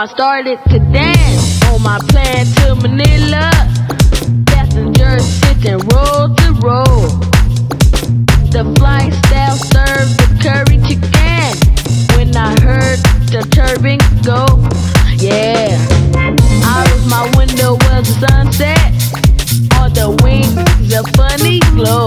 I started to dance on my plan to Manila. Passengers sitting row to row. The flight staff served the curry chicken. When I heard the turban go, yeah. Out of my window was the sunset. On the wings, a funny glow.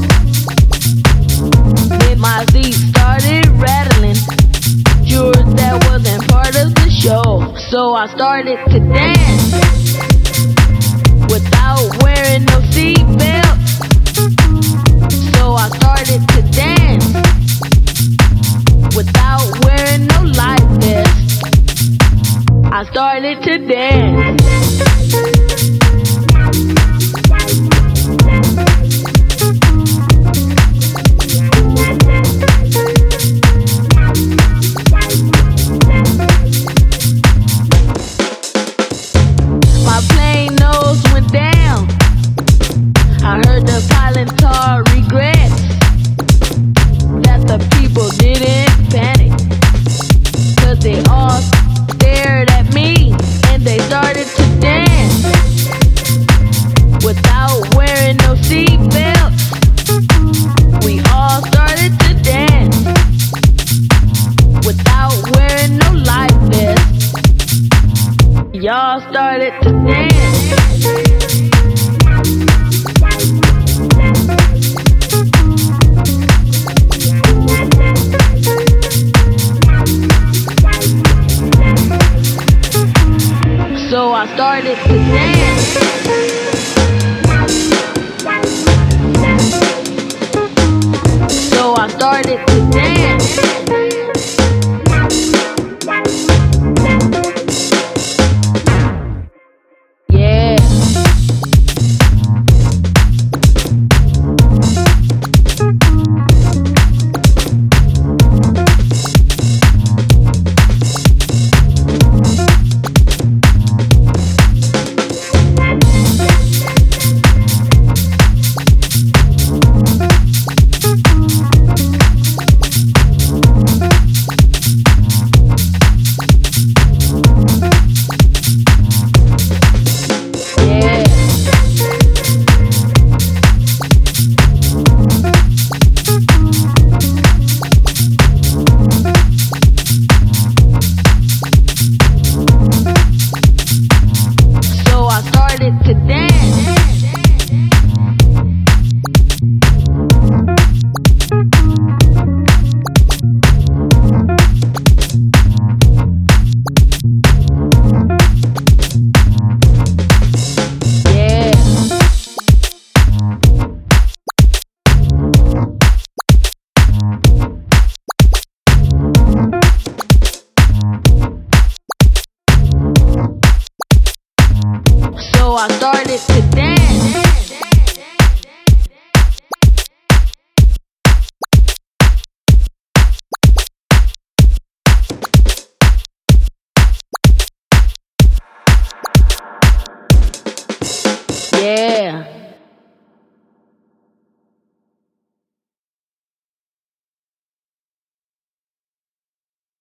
Then my seat started rattling. Sure, that wasn't part of the show. So I started to dance without wearing no seatbelt. So I started to dance without wearing no life vest. I started to dance. My plane nose went down. I heard the pilot talk regrets that the people didn't panic, 'cause they all stared at me and they started to dance without wearing no seatbelts. We all started to dance without wearing no life vests. Y'all started to dance. So I started to dance. So I started to dance. Yeah. To dance. Yeah. So I started